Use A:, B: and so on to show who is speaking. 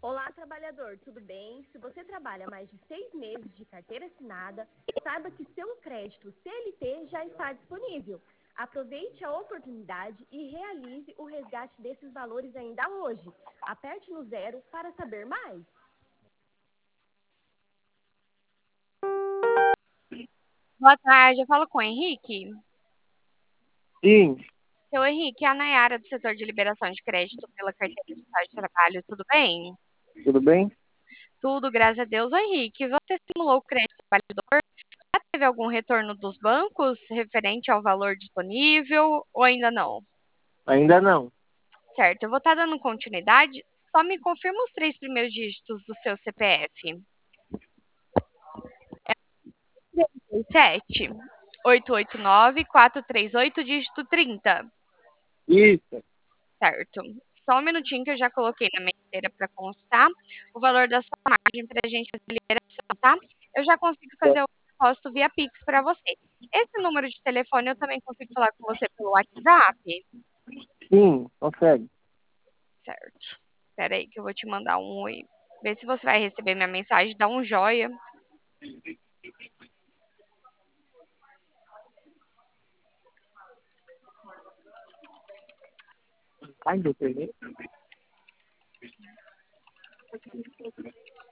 A: Olá, trabalhador, tudo bem? Se você trabalha mais de 6 meses de carteira assinada, saiba que seu crédito CLT já está disponível. Aproveite a oportunidade e realize o resgate desses valores ainda hoje. Aperte no 0 para saber mais.
B: Boa tarde, eu falo com o Henrique.
C: Sim,
B: Seu Henrique, é a Nayara do setor de liberação de crédito pela carteira de estado de trabalho, tudo bem?
C: tudo bem?
B: Tudo, graças a Deus. Ô, Henrique, você simulou o crédito do trabalhador? Já teve algum retorno dos bancos referente ao valor disponível ou ainda não?
C: Ainda não.
B: Certo, eu vou estar dando continuidade. Só me confirma os 3 primeiros dígitos do seu CPF. 7 889 438 dígito 30.
C: Isso.
B: Certo. Só um minutinho que eu já coloquei na minha inteira para constar o valor da sua margem para a gente fazer a liberação, tá? Eu já consigo fazer o depósito via Pix para você. Esse número de telefone eu também consigo falar com você pelo WhatsApp?
C: Sim, consegue.
B: Certo. Espera aí que eu vou te mandar um oi. Vê se você vai receber minha mensagem, dá um joia.
C: Ai, meu Deus.